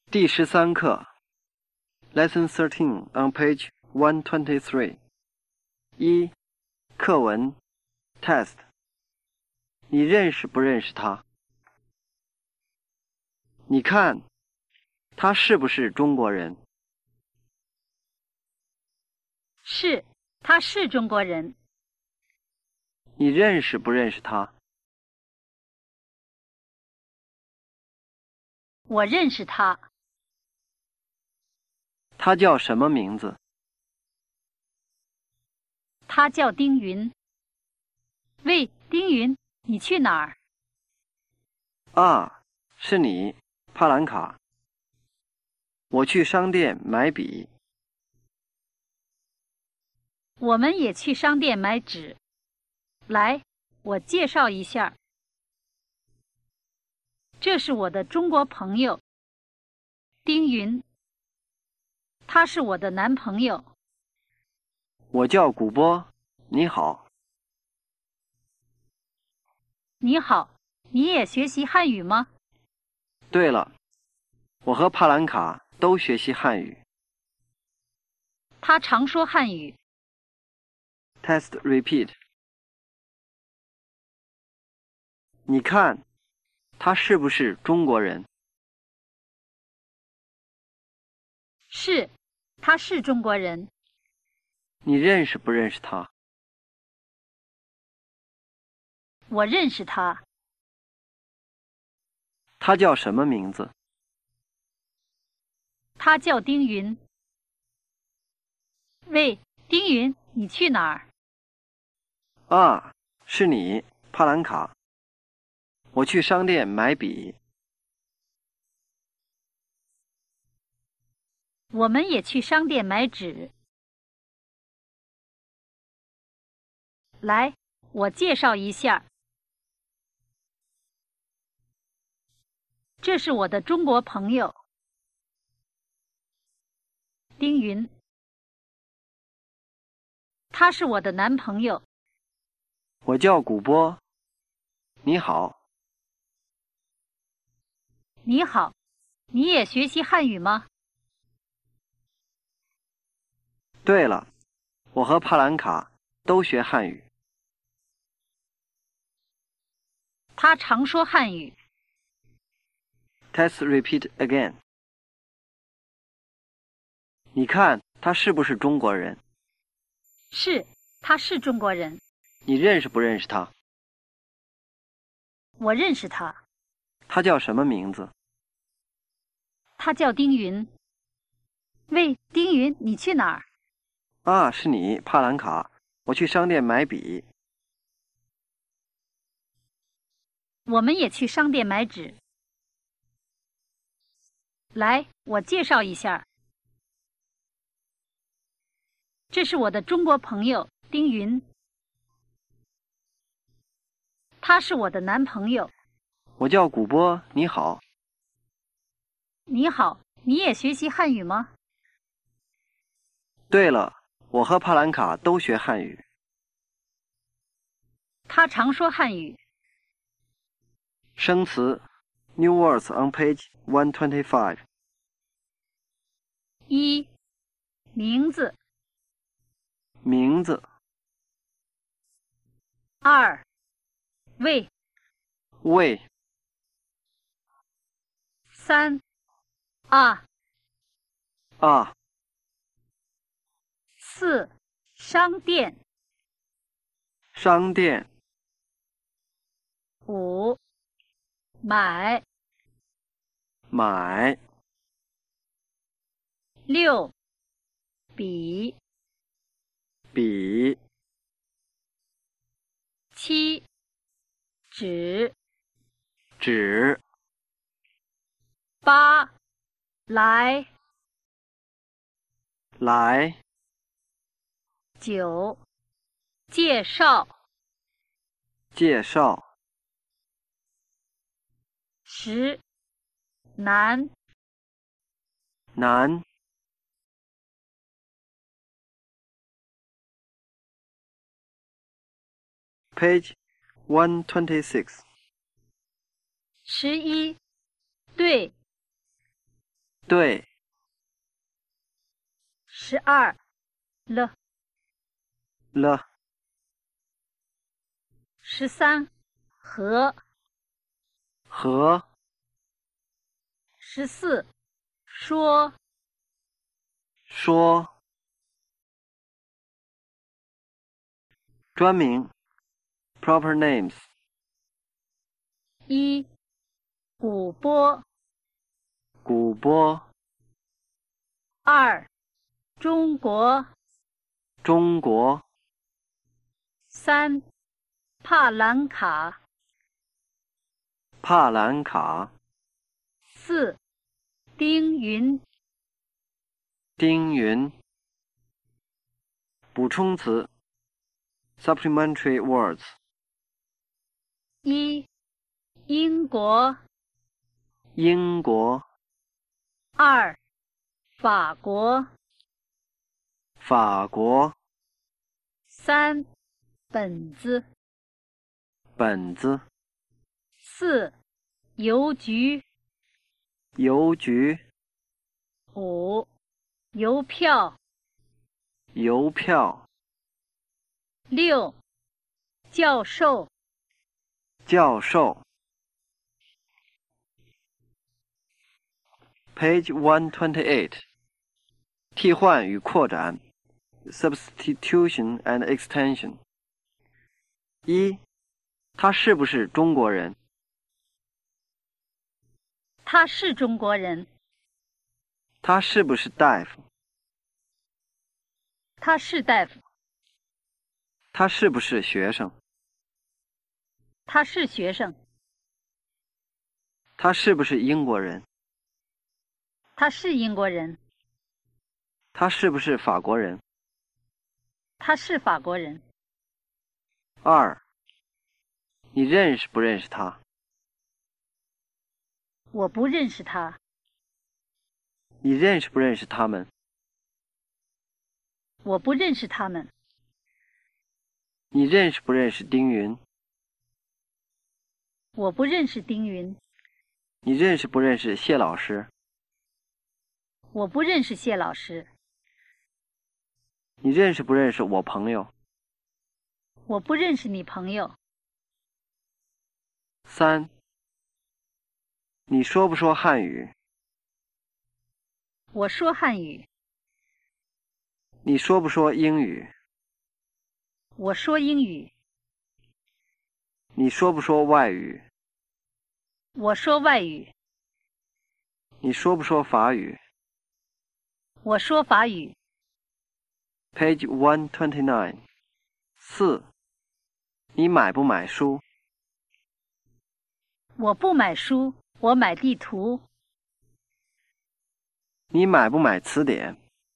第13课 Lesson 13 on page 123 1. 课文 Test 你认识不认识他？你看，他是不是中国人？ 是，他是中国人。 你认识不认识他？ 我认识他。 他叫什么名字？ 他叫丁云。喂，丁云，你去哪儿？ 啊，是你，帕兰卡。我去商店买笔。 我们也去商店买纸。来，我介绍一下。这是我的中国朋友，丁云。他是我的男朋友。 我叫古波，你好。 你好，你也学习汉语吗？ 对了，我和帕兰卡都学习汉语。 他常说汉语。 Test repeat。你看，他是不是中国人？ 是，他是中国人。 你认识不认识他？ 我认识他。 他叫什么名字？ 他叫丁云。喂，丁云，你去哪儿？ 啊，是你，帕兰卡。我去商店买笔。 我们也去商店买纸。来，我介绍一下。这是我的中国朋友，丁云。他是我的男朋友。 我叫古波，你好。 你好，你也学习汉语吗？ 对了，我和帕兰卡都学汉语。 他常说汉语。 Test repeat again。你看，他是不是中国人？ 是，他是中国人。 你认识不认识他？ 我认识他。 他叫什么名字？ 他叫丁云。喂，丁云，你去哪儿？ 啊，是你，帕兰卡。我去商店买笔。 我们也去商店买纸。来，我介绍一下。这是我的中国朋友丁云。他是我的男朋友。 我叫古波，你好。 你好，你也学习汉语吗？ 对了，我和帕兰卡都学汉语。 他常说汉语。 生词 New words on page 125。 一，名字。 名字。 二，喂。 喂。 三，啊。 啊。 四，商店。 商店。 五，买。 买。 六，笔。 笔。 七，纸。 纸。 八，来。 来。 九，介绍。 介绍。 十，男。 男。Page 126。 11，对。 对。 12了。 了。 13和。 和。 14说。 说。专名 proper names。 1鼓波。 鼓波。 2中国。 中国。 3帕兰卡。 帕兰卡。 4丁云。 丁云。补充词 supplementary words。 1英国。 英国。 2法国。 法国。 3本子。 本子。 4邮局。 邮局。 5邮票。 邮票。 6教授。 教授。Page 128。 替换与扩展 Substitution and extension。 1. 他是不是中国人？ 他是中国人。 他是不是大夫？ 他是大夫。 他是不是学生？ 他是学生。 他是不是英国人？ 他是英国人。 他是不是法国人？ 他是法国人。 2. 你认识不认识他？ 我不认识他。 你认识不认识他们？ 我不认识他们。 你认识不认识丁云？ 我不认识丁云。 你认识不认识谢老师？ 我不认识谢老师。 你认识不认识我朋友？ 我不认识你朋友。 3. 你说不说汉语？ 我说汉语。 你说不说英语？ 我说英语。 你说不说外语？ 我说外语。 你说不说法语？ 我说法语。 Page 129。 4. 你买不买书？ 我不买书，我买地图。 你买不买词典？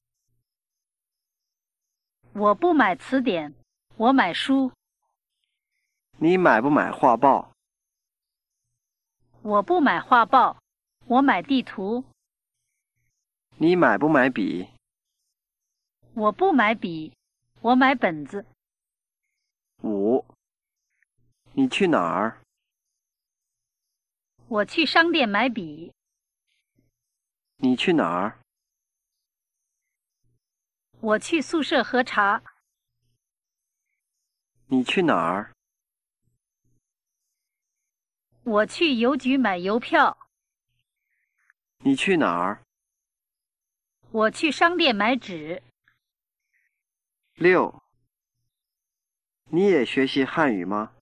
我不买词典，我买书。 你买不买画报？ 我不买画报，我买地图。 你买不买笔？ 我不买笔，我买本子。 5. 你去哪儿？ 我去商店买笔。 你去哪儿？ 我去宿舍喝茶。 你去哪儿？ 我去邮局买邮票。 你去哪儿？ 我去商店买纸。 6. 你也学习汉语吗？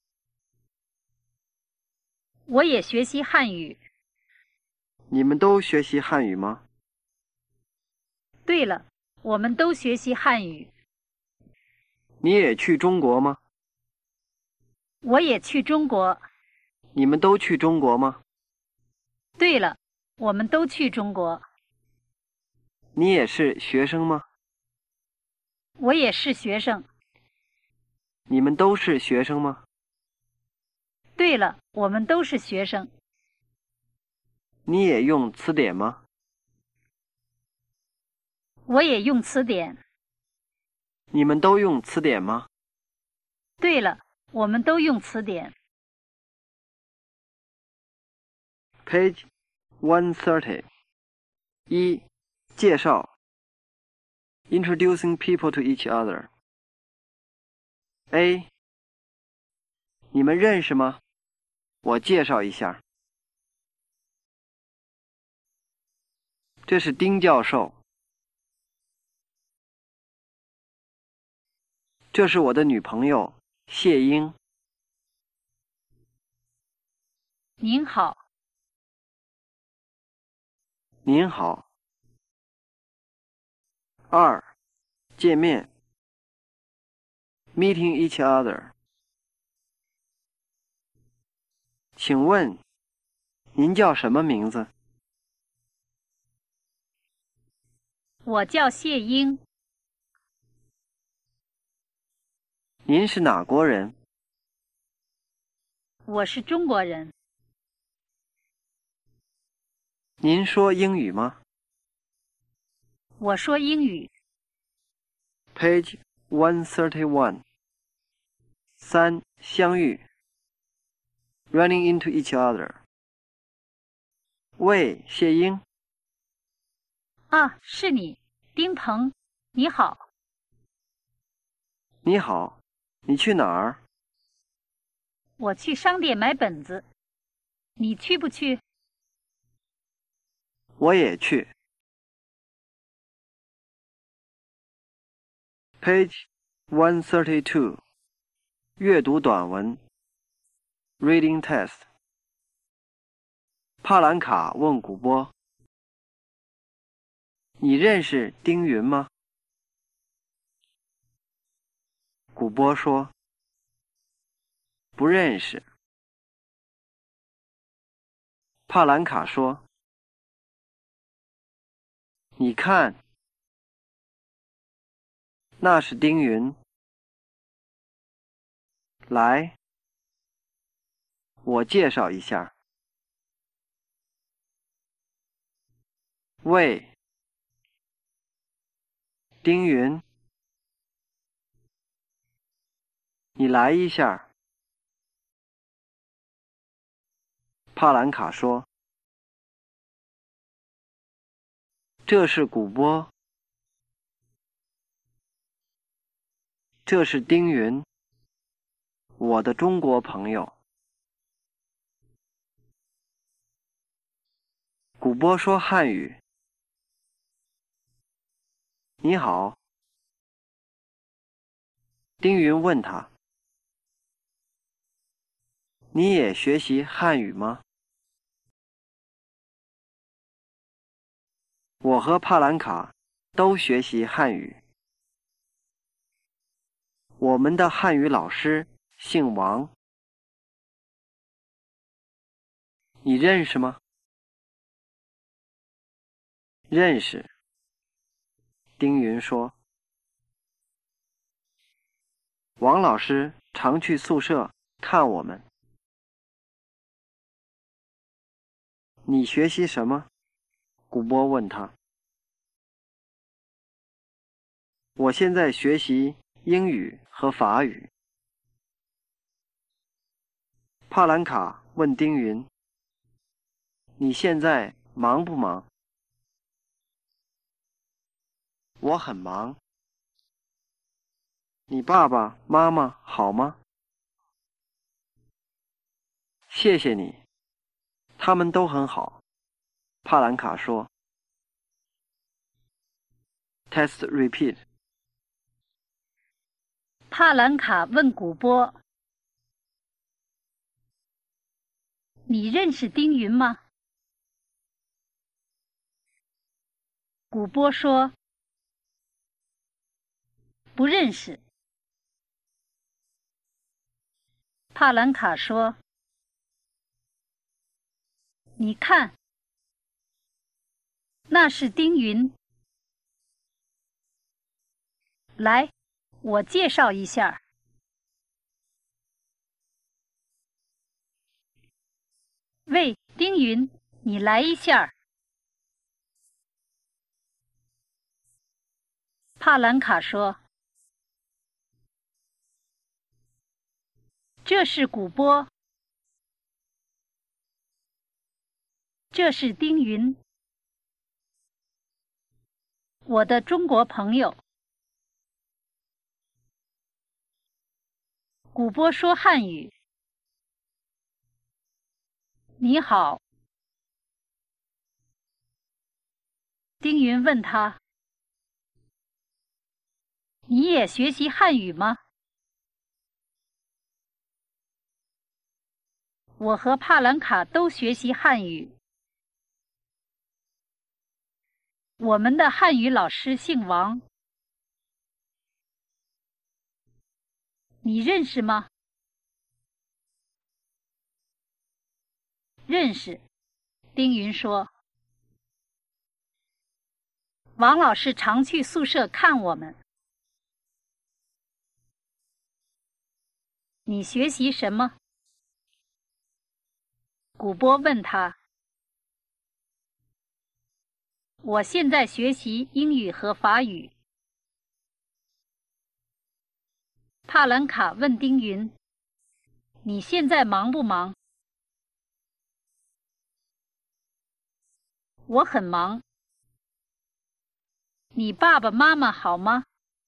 我也学习汉语。 你们都学习汉语吗？ 对了，我们都学习汉语。 你也去中国吗？ 我也去中国。 你们都去中国吗？ 对了，我们都去中国。 你也是学生吗？ 我也是学生。 你们都是学生吗？ 对了，我们都是学生。 你也用词典吗？ 我也用词典。 你们都用词典吗？ 对了，我们都用词典。 Page 130. 一、介绍 Introducing people to each other. A. 你们认识吗？我介绍一下。这是丁教授。这是我的女朋友谢英。 您好。 您好。二、见面 Meeting each other. 请问您叫什么名字？ 我叫谢英。 您是哪国人？ 我是中国人。 您说英语吗？ 我说英语。 Page 131. 三、相遇 Running into each other. 喂，谢英。 啊，是你，丁鹏，你好。 你好，你去哪儿？ 我去商店买本子，你去不去？ 我也去。Page 132. 阅读短文 Reading test. 帕兰卡问古波：“你认识丁云吗？”古波说：“不认识。”帕兰卡说：“你看，那是丁云。来，我介绍一下。喂，丁云，你来一下。”帕兰卡说：“这是古波，这是丁云，我的中国朋友。”古波说汉语：“你好。”丁云问他：“你也学习汉语吗？”我和帕兰卡都学习汉语。我们的汉语老师姓王，你认识吗？认识。丁云说：“王老师常去宿舍看我们。”你学习什么？古波问他。我现在学习英语和法语。帕兰卡问丁云：“你现在忙不忙？”我很忙。你爸爸妈妈好吗？谢谢你，他们都很好。帕兰卡说。Test repeat. 帕兰卡问古波：“你认识丁云吗？”古波说：“不认识。”帕兰卡说：“你看，那是丁云。来，我介绍一下。喂，丁云，你来一下。”帕兰卡说：“这是古波，这是丁云。” 我的中国朋友。古波说汉语。你好。丁云问他：你也学习汉语吗？我和帕兰卡都学习汉语。我们的汉语老师姓王。你认识吗？认识，丁云说。王老师常去宿舍看我们。你学习什么？古波问他。我现在学习英语和法语。帕兰卡问丁云：你现在忙不忙？我很忙。你爸爸妈妈好吗？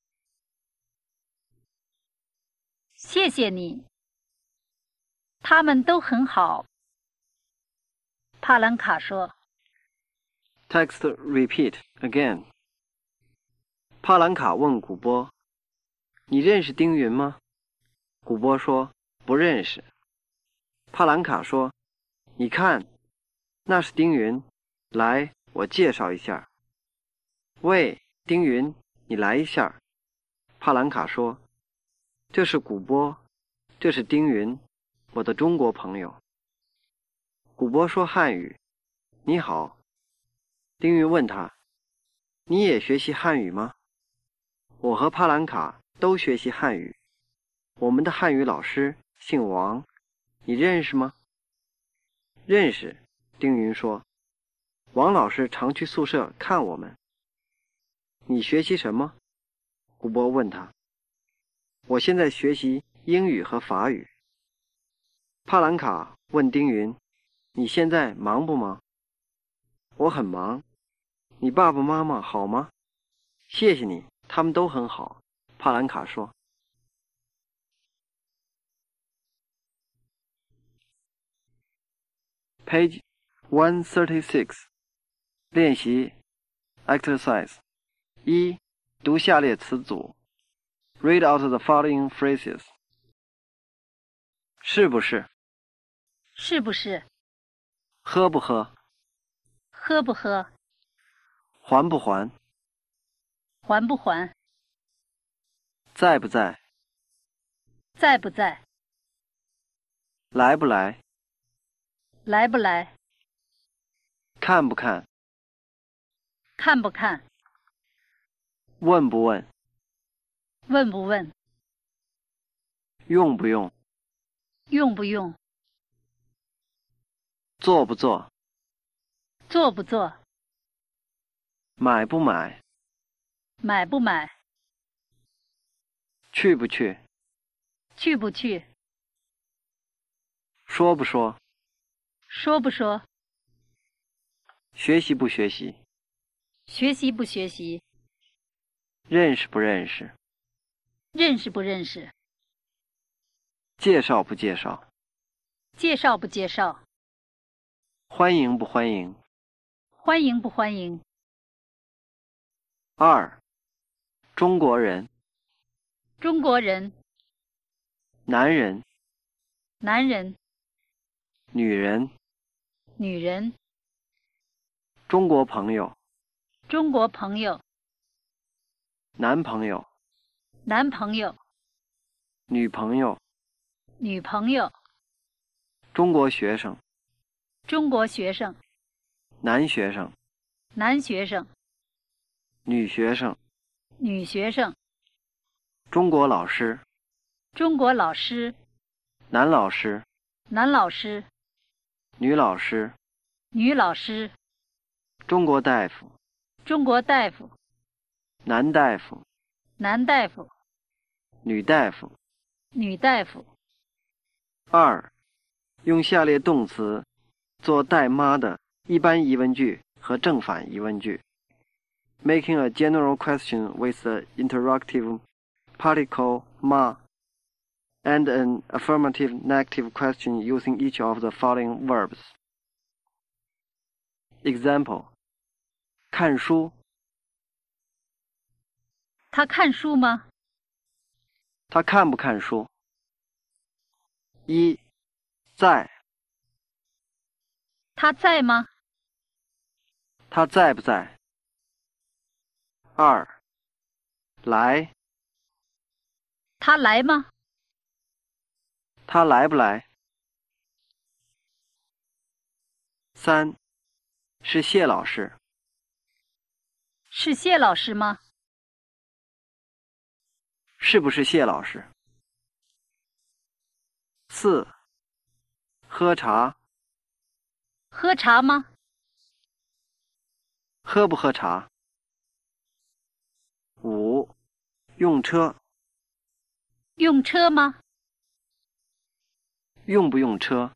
谢谢你。他们都很好。帕兰卡说。 Text repeat again. 帕兰卡问古波：你认识丁云吗？古波说：不认识。帕兰卡说：你看，那是丁云，来，我介绍一下。喂，丁云，你来一下。帕兰卡说：这是古波，这是丁云，我的中国朋友。古波说汉语。你好。丁云问他：你也学习汉语吗？我和帕兰卡都学习汉语。我们的汉语老师姓王，你认识吗？认识，丁云说。王老师常去宿舍看我们。你学习什么？古波问他。我现在学习英语和法语。帕兰卡问丁云：你现在忙不忙？我很忙。你爸爸妈妈好吗？谢谢你，他们都很好。帕兰卡说。Page 136. 练习 Exercise 1. 读下列词组 Read out the following phrases. 是不是？ 是不是？ 喝不喝？ 喝不喝？ 还不还？ 还不还？ 在不在？ 在不在？ 来不来？ 来不来？ 看不看？ 看不看？ 问不问？ 问不问？ 用不用？ 用不用？ 做不做？ 做不做？ 买不买？ 买不买？ 去不去？ 去不去？ 说不说？ 说不说？ 学习不学习？ 学习不学习？ 认识不认识？ 认识不认识？ 介绍不介绍？ 介绍不介绍？ 欢迎不欢迎？ 欢迎不欢迎 2. 中国人， 中国人、 男人， 男人、 女人， 女人、 中国朋友， 中国朋友、 男朋友， 男朋友、 女朋友， 女朋友、 中国学生， 中国学生、 男学生， 男学生、 女学生， 女学生、 中国老师， 中国老师、 男老师， 男老师、 女老师， 女老师、 中国大夫， 中国大夫、 男大夫， 男大夫、 女大夫。 女大夫。 2. 用下列动词做带妈的一般疑问句和正反疑问句。 making a general question with the interrogative particle ma and an affirmative negative question using each of the following verbs. Example: 看书。 他看书吗？ 他看不看书？一，在。 他在吗？ 他在不在？二，来。 他来吗？ 他来不来？三，是谢老师。 是谢老师吗？ 是不是谢老师？四，喝茶。 喝茶吗？ 喝不喝茶？五，用车。 用车吗？ 用不用车？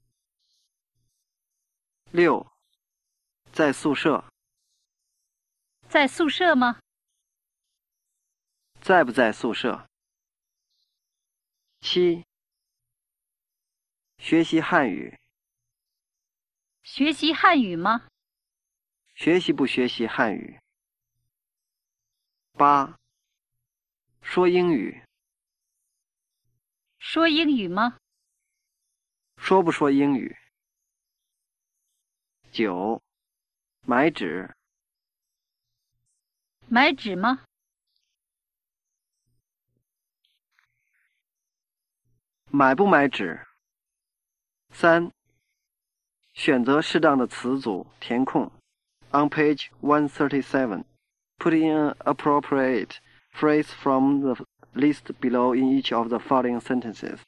六，在宿舍。 在宿舍吗？ 在不在宿舍？七，学习汉语。 学习汉语吗？ 学习不学习汉语？八，说英语。 说英语吗？ 说不说英语？九，买纸。 买纸吗？ 买不买纸？三，选择适当的词组填空。On page 137, put in an appropriate phrase from the list below in each of the following sentences.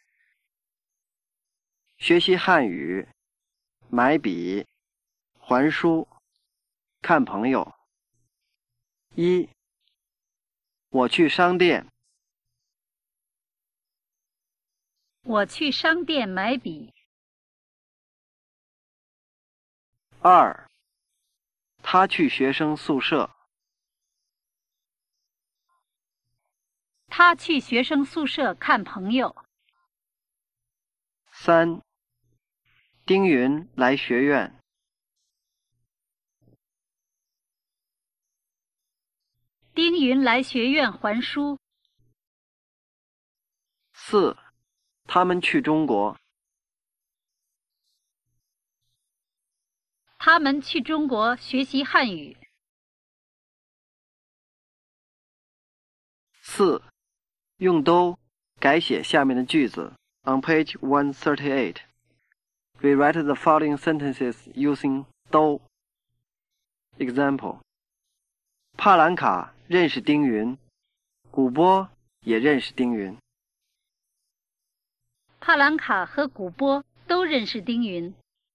学习汉语，买笔，还书，看朋友。一，我去商店。 我去商店买笔。 二，他去学生宿舍。 他去学生宿舍看朋友。 三，丁云来学院。 丁云来学院还书。 四，他们去中国。 他们去中国学习汉语。 四，用都改写下面的句子。On page 138, rewrite the following sentences using 都。Example: 帕兰卡认识丁云，古波也认识丁云。 帕兰卡和古波都认识丁云。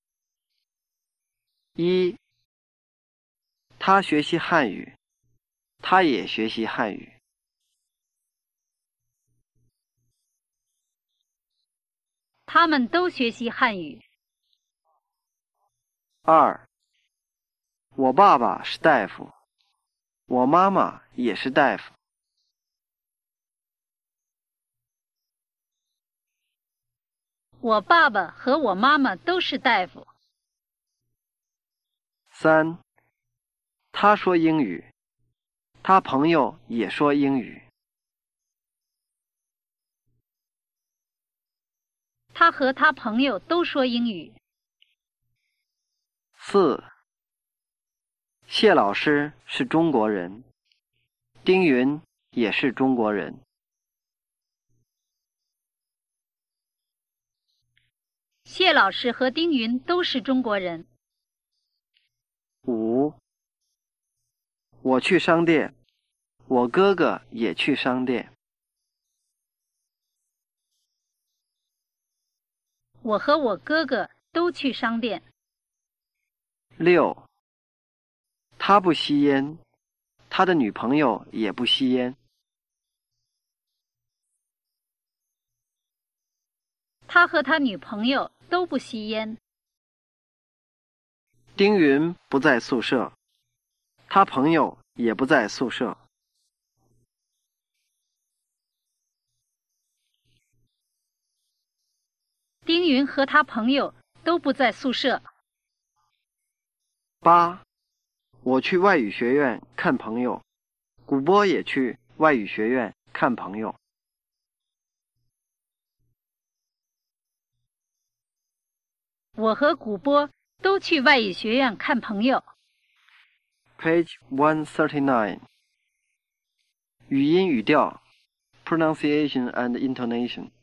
一，他学习汉语，他也学习汉语。 他们都学习汉语。 二，我爸爸是大夫，我妈妈也是大夫。 我爸爸和我妈妈都是大夫。 三，他说英语，他朋友也说英语。 他和他朋友都说英语。 四，谢老师是中国人，丁云也是中国人。 谢老师和丁云都是中国人。 五，我去商店，我哥哥也去商店。 我和我哥哥都去商店。 六，他不吸烟，他的女朋友也不吸烟。 他和他女朋友都不吸烟。 丁云不在宿舍，他朋友也不在宿舍。 丁云和他朋友都不在宿舍。 8. 我去外语学院看朋友，古波也去外语学院看朋友。 我和古波都去外语学院看朋友。 Page 139. 语音语调 Pronunciation and Intonation.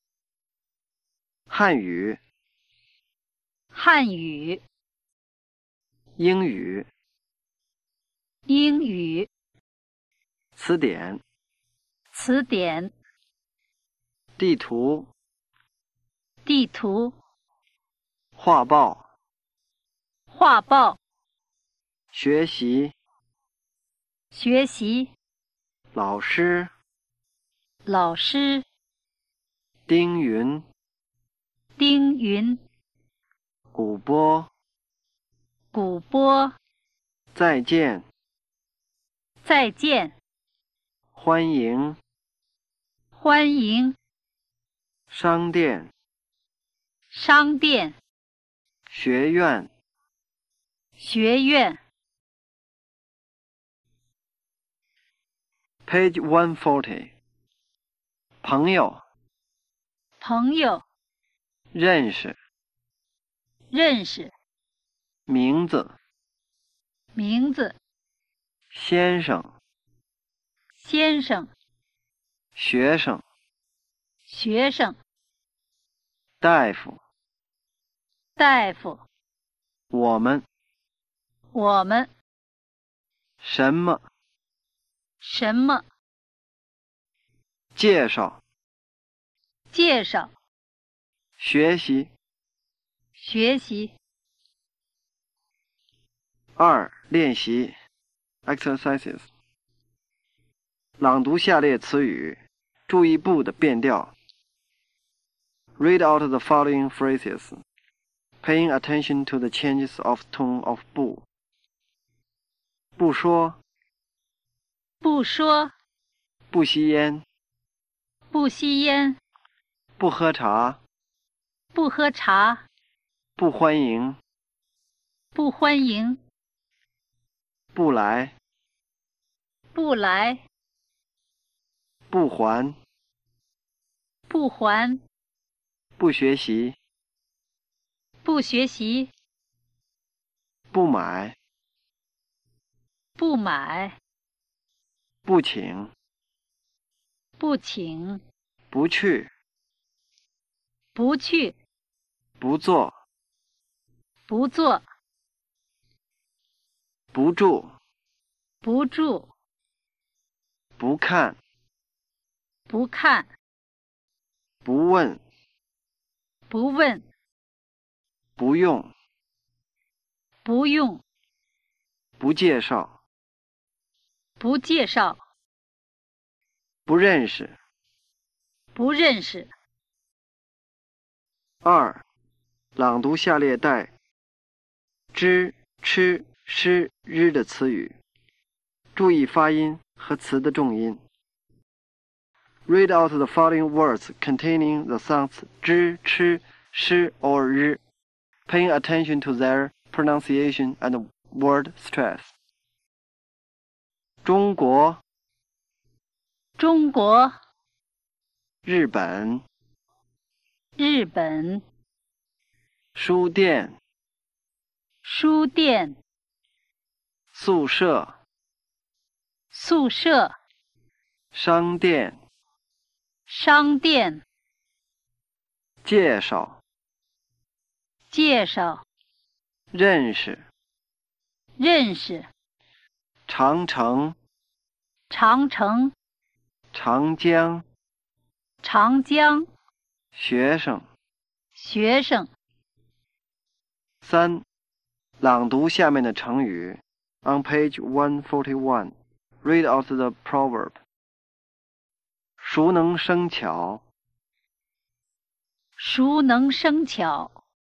汉语、 汉语、 英语、 英语、 词典、 词典、 地图、 地图、 画报、 画报、 学习、 学习、 老师、 老师、 丁云、 丁云、 古波、 古波、 再见、 再见、 欢迎、 欢迎、 商店、 商店、 学院。 学院。 Page 140. 朋友、 朋友、 认识、 认识、 名字、 名字、 先生、 先生、 学生、 学生、 大夫、 大夫、 我们、 我们、 什么、 什么、 介绍、 介绍、 学习。 学习。 2. 练习 Exercises. 朗读下列词语，注意部的变调。Read out the following phrases, paying attention to the changes of tone of 部。不说， 不说， 不吸烟， 不吸烟， 不喝茶， 不喝茶， 不欢迎， 不欢迎， 不来， 不来， 不还， 不还， 不学习， 不学习， 不买， 不买， 不请， 不请， 不去， 不去， 不做， 不做， 不住， 不住， 不看， 不看， 不问， 不问， 不用， 不用， 不介绍， 不介绍， 不认识。 不认识。 2. 朗读下列带知、吃、诗、日的词语，注意发音和词的重音。Read out the following words containing the sounds 知、吃、诗 or 日, paying attention to their pronunciation and word stress. 中国、 中国、 日本、 日本、 书店、 书店、 宿舍、 宿舍、 商店、 商店、 介绍、 介绍、 认识、 认识、 长城、 长城、 长江、 长江、 学生。 学生。 3. 朗读下面的成语 On page 141. Read out the proverb. 熟能生巧， 熟能生巧，